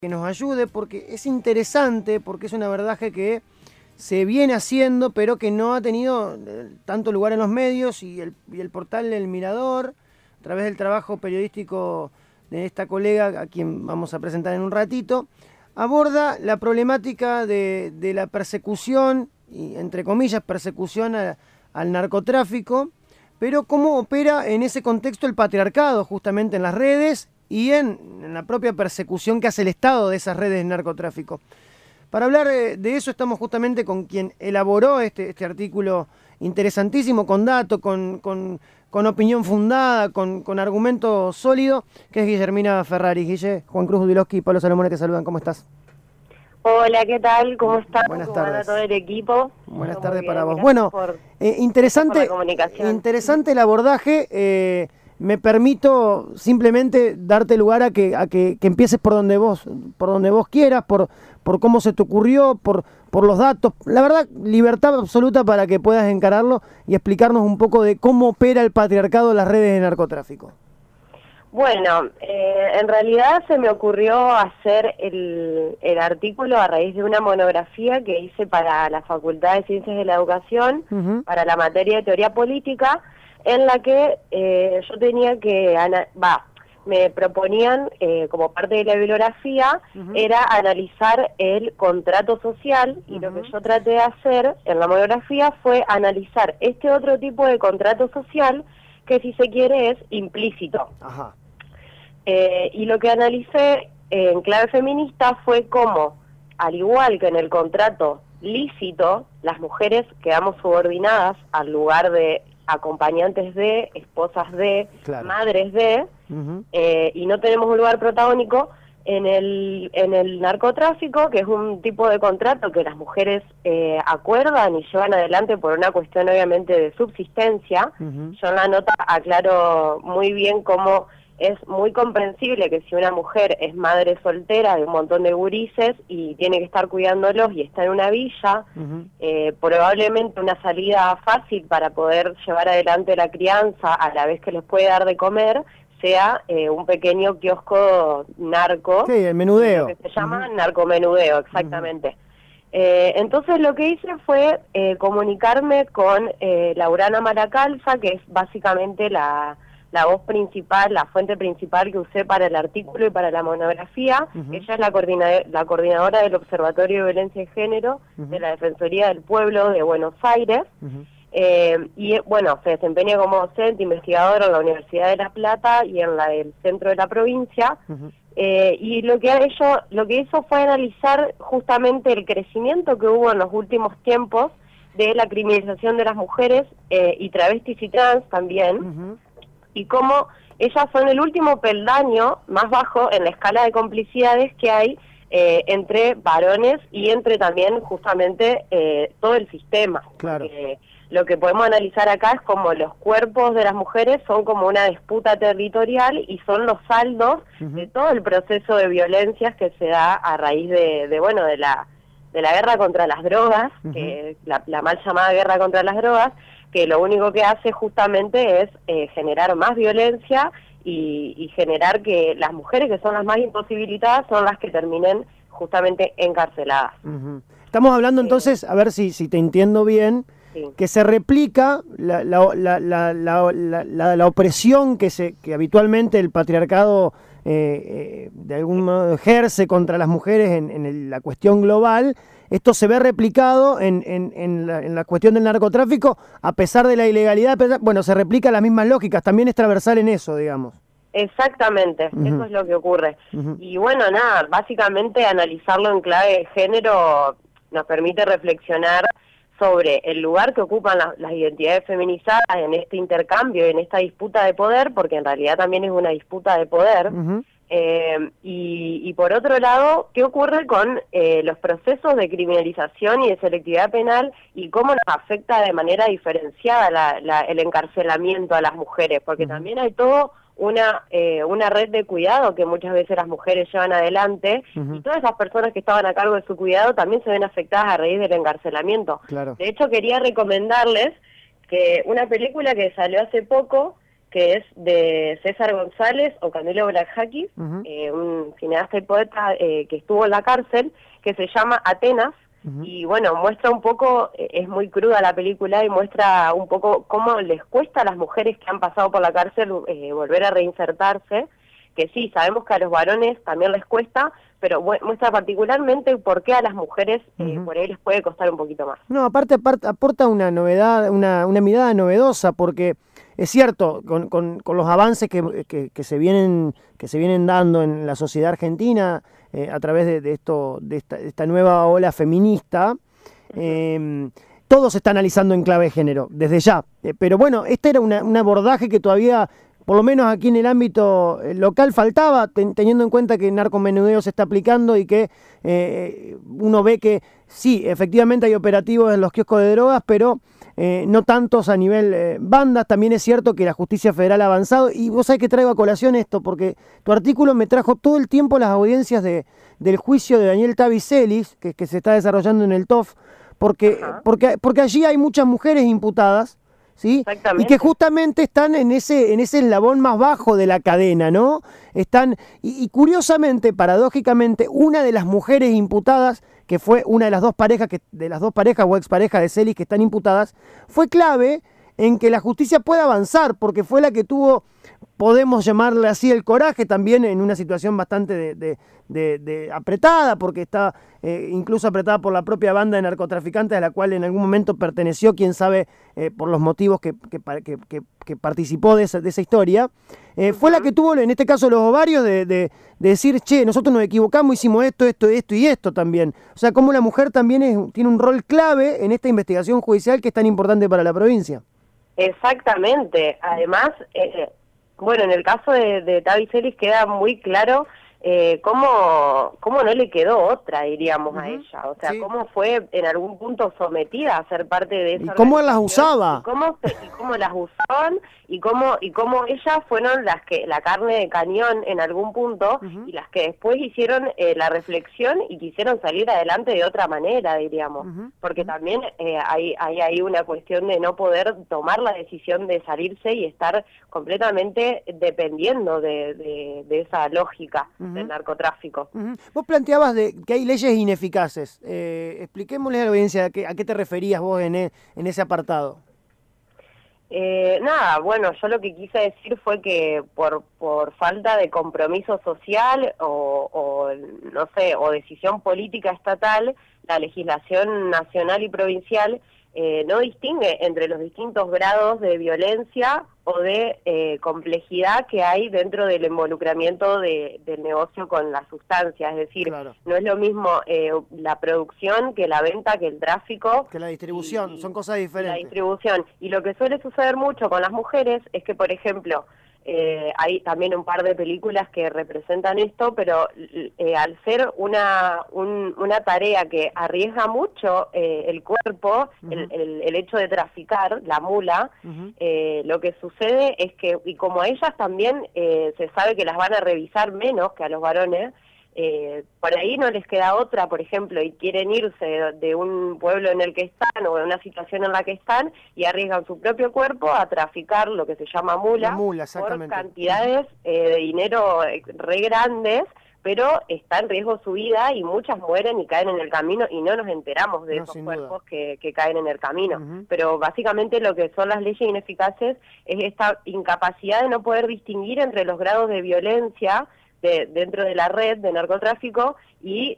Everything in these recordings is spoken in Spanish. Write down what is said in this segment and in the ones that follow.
que nos ayude, porque es interesante, porque es un abordaje que se viene haciendo, pero que no ha tenido tanto lugar en los medios, y el portal El Mirador, a través del trabajo periodístico de esta colega, a quien vamos a presentar en un ratito, aborda la problemática de la persecución, y entre comillas, persecución al narcotráfico, pero cómo opera en ese contexto el patriarcado, justamente en las redes y en la propia persecución que hace el Estado de esas redes de narcotráfico. Para hablar de eso estamos justamente con quien elaboró este artículo interesantísimo, con datos, con opinión fundada, con argumento sólido, que es Guillermina Ferrari. Guille, Juan Cruz Budilowski y Pablo Salomone te saludan. ¿Cómo estás? Hola, ¿qué tal? ¿Cómo estás? Buenas tardes. ¿Cómo va todo el equipo? Buenas tardes para vos. Bueno, interesante el abordaje. Me permito simplemente darte lugar a que empieces por donde vos quieras, por cómo se te ocurrió, por los datos. La verdad, libertad absoluta para que puedas encararlo y explicarnos un poco de cómo opera el patriarcado en las redes de narcotráfico. Bueno, en realidad se me ocurrió hacer el artículo a raíz de una monografía que hice para la Facultad de Ciencias de la Educación, para la materia de Teoría Política, en la que yo tenía que, me proponían como parte de la bibliografía, era analizar el contrato social, y lo que yo traté de hacer en la monografía fue analizar este otro tipo de contrato social que, si se quiere, es implícito. Ajá. Y lo que analicé en clave feminista fue cómo, al igual que en el contrato lícito, las mujeres quedamos subordinadas al lugar de acompañantes de, esposas de, claro, madres de, y no tenemos un lugar protagónico en el narcotráfico, que es un tipo de contrato que las mujeres acuerdan y llevan adelante por una cuestión obviamente de subsistencia. Yo en la nota aclaro muy bien cómo es muy comprensible que si una mujer es madre soltera de un montón de gurises y tiene que estar cuidándolos y está en una villa, probablemente una salida fácil para poder llevar adelante la crianza a la vez que les puede dar de comer sea un pequeño kiosco narco. Sí, el menudeo. Que se llama narcomenudeo, exactamente. Entonces lo que hice fue comunicarme con Laurana Maracalza, que es básicamente la voz principal, la fuente principal que usé para el artículo y para la monografía. Ella es la coordinadora del Observatorio de Violencia de Género de la Defensoría del Pueblo de Buenos Aires. Y bueno, se desempeña como docente, investigadora en la Universidad de La Plata y en la del centro de la provincia. Y lo que hizo fue analizar justamente el crecimiento que hubo en los últimos tiempos de la criminalización de las mujeres y travestis y trans también, y cómo ellas son el último peldaño más bajo en la escala de complicidades que hay entre varones y entre también justamente todo el sistema. Claro. Lo que podemos analizar acá es como los cuerpos de las mujeres son como una disputa territorial y son los saldos de todo el proceso de violencias que se da a raíz de la guerra contra las drogas, que la mal llamada guerra contra las drogas, que lo único que hace justamente es generar más violencia y generar que las mujeres, que son las más imposibilitadas, son las que terminen justamente encarceladas. Estamos hablando entonces, a ver si te entiendo bien, que se replica la opresión que habitualmente el patriarcado de algún modo ejerce contra las mujeres en la cuestión global. Esto se ve replicado en la cuestión del narcotráfico, a pesar de la ilegalidad. Bueno, se replica las mismas lógicas, también es transversal en eso, digamos. Exactamente, eso es lo que ocurre. Y bueno, nada, básicamente analizarlo en clave de género nos permite reflexionar sobre el lugar que ocupan las identidades feminizadas en este intercambio, en esta disputa de poder, porque en realidad también es una disputa de poder. Y por otro lado, ¿qué ocurre con los procesos de criminalización y de selectividad penal y cómo nos afecta de manera diferenciada el encarcelamiento a las mujeres? Porque también hay todo una red de cuidado que muchas veces las mujeres llevan adelante, y todas esas personas que estaban a cargo de su cuidado también se ven afectadas a raíz del encarcelamiento. Claro. De hecho, quería recomendarles que una película que salió hace poco, que es de César González o Camilo Blackjackis, un cineasta y poeta que estuvo en la cárcel, que se llama Atenas. Y bueno, muestra un poco, es muy cruda la película y muestra un poco cómo les cuesta a las mujeres que han pasado por la cárcel volver a reinsertarse, que sí, sabemos que a los varones también les cuesta, pero muestra particularmente por qué a las mujeres por ahí les puede costar un poquito más. No, aparte aporta una novedad, una mirada novedosa, porque es cierto, con los avances que se vienen dando en la sociedad argentina, a través de esta nueva ola feminista, todo se está analizando en clave de género, desde ya. Pero bueno, este era un abordaje que todavía, por lo menos aquí en el ámbito local, faltaba, teniendo en cuenta que el narcomenudeo se está aplicando y que uno ve que sí, efectivamente hay operativos en los kioscos de drogas, pero no tantos a nivel bandas. También es cierto que la justicia federal ha avanzado, y vos sabés que traigo a colación esto, porque tu artículo me trajo todo el tiempo las audiencias del juicio de Daniel Tavicelis, que se está desarrollando en el TOF, porque allí hay muchas mujeres imputadas, ¿sí? Y que justamente están en ese eslabón más bajo de la cadena, ¿no? Y curiosamente, paradójicamente, una de las mujeres imputadas, que fue una de las dos parejas o exparejas de Celis que están imputadas, fue clave en que la justicia pueda avanzar, porque fue la que tuvo, podemos llamarle así, el coraje, también en una situación bastante de apretada, porque está incluso apretada por la propia banda de narcotraficantes a la cual en algún momento perteneció, quién sabe, por los motivos que participó de esa historia. Fue la que tuvo, en este caso, los ovarios de decir, che, nosotros nos equivocamos, hicimos esto y esto también. O sea, cómo la mujer también tiene un rol clave en esta investigación judicial que es tan importante para la provincia. Exactamente. Además, bueno, en el caso de Tavicelis queda muy claro cómo no le quedó otra, diríamos, a ella. O sea, cómo fue en algún punto sometida a ser parte de esa. ¿Y cómo las usaba? Y cómo las usaban, y cómo ellas fueron la carne de cañón en algún punto, y las que después hicieron la reflexión y quisieron salir adelante de otra manera, diríamos. Porque también hay una cuestión de no poder tomar la decisión de salirse y estar completamente dependiendo de esa lógica del narcotráfico. Vos planteabas que hay leyes ineficaces. Expliquémosle a la audiencia a qué te referías vos en ese apartado. Nada, bueno, yo lo que quise decir fue que por falta de compromiso social o no sé, o decisión política estatal, la legislación nacional y provincial no distingue entre los distintos grados de violencia o de complejidad que hay dentro del involucramiento del negocio con la sustancia. Es decir, claro, no es lo mismo la producción que la venta, que el tráfico. Que la distribución, son cosas diferentes. La distribución. Y lo que suele suceder mucho con las mujeres es que, por ejemplo, hay también un par de películas que representan esto, pero al ser una tarea que arriesga mucho el cuerpo, el hecho de traficar, la mula, lo que sucede es que, y como a ellas también se sabe que las van a revisar menos que a los varones, por ahí no les queda otra, por ejemplo, y quieren irse de un pueblo en el que están o de una situación en la que están y arriesgan su propio cuerpo a traficar lo que se llama mula por cantidades de dinero re grandes, pero está en riesgo su vida y muchas mueren y caen en el camino y no nos enteramos de esos cuerpos que caen en el camino. Pero básicamente lo que son las leyes ineficaces es esta incapacidad de no poder distinguir entre los grados de violencia dentro de la red de narcotráfico y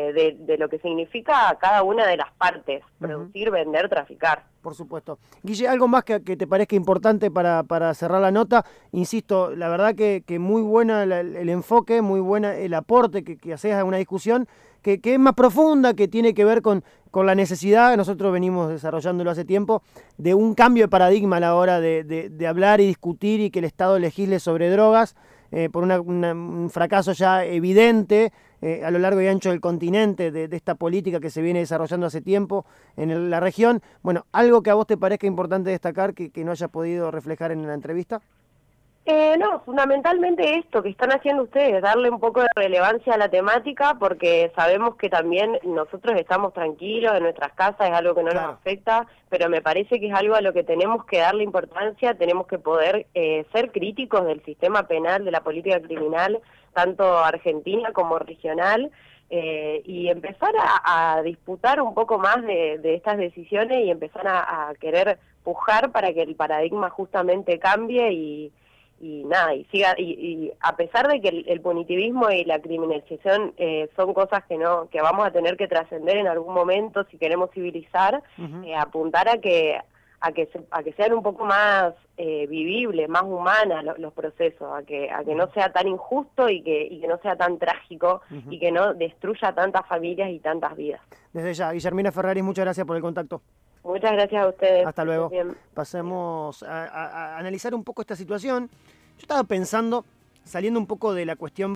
de lo que significa cada una de las partes, producir, vender, traficar. Por supuesto. Guille, ¿algo más que te parezca importante para cerrar la nota? Insisto, la verdad que muy buena el enfoque, muy buena el aporte que haces a una discusión que es más profunda, que tiene que ver con la necesidad, nosotros venimos desarrollándolo hace tiempo, de un cambio de paradigma a la hora de hablar y discutir y que el Estado legisle sobre drogas, por un fracaso ya evidente a lo largo y ancho del continente de esta política que se viene desarrollando hace tiempo en la región. Bueno, ¿algo que a vos te parezca importante destacar que no hayas podido reflejar en la entrevista? No, fundamentalmente esto que están haciendo ustedes, darle un poco de relevancia a la temática, porque sabemos que también nosotros estamos tranquilos en nuestras casas, es algo que no nos afecta, pero me parece que es algo a lo que tenemos que darle importancia, tenemos que poder ser críticos del sistema penal, de la política criminal, tanto argentina como regional, y empezar a disputar un poco más de estas decisiones y empezar a querer pujar para que el paradigma justamente cambie y nada, y siga, y a pesar de que el punitivismo y la criminalización son cosas que vamos a tener que trascender en algún momento si queremos civilizar, apuntar a que sean un poco más vivibles, más humanas los procesos, a que no sea tan injusto y que no sea tan trágico y que no destruya tantas familias y tantas vidas. Desde ya, Guillermina Ferraris, muchas gracias por el contacto. Muchas gracias a ustedes. Hasta luego. Pasemos a analizar un poco esta situación. Yo estaba pensando, saliendo un poco de la cuestión